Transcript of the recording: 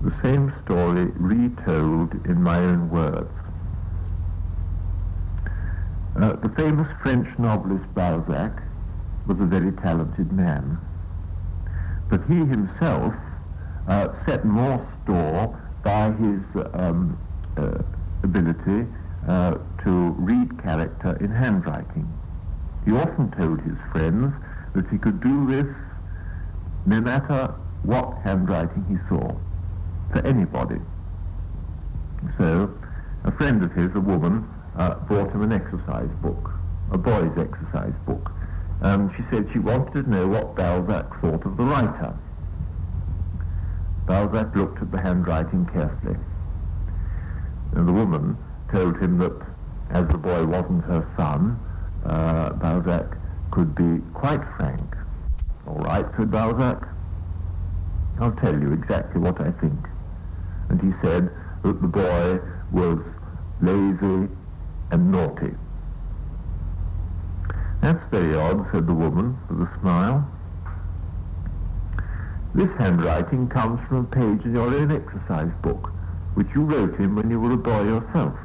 the same story retold in my own words. The famous French novelist Balzac was a very talented man, but he himself set more store by his ability to read character in handwriting. He often told his friends that he could do this no matter what handwriting he saw, for anybody. So a friend of his, a woman, brought him an exercise book, a boy's exercise book. She said she wanted to know what Balzac thought of the writer. Balzac looked at the handwriting carefully, and the woman told him that as the boy wasn't her son, Balzac could be quite frank. "All right," said Balzac, "I'll tell you exactly what I think." And he said that the boy was lazy and naughty. "That's very odd," said the woman with a smile. "This handwriting comes from a page in your own exercise book, which you wrote in when you were a boy yourself."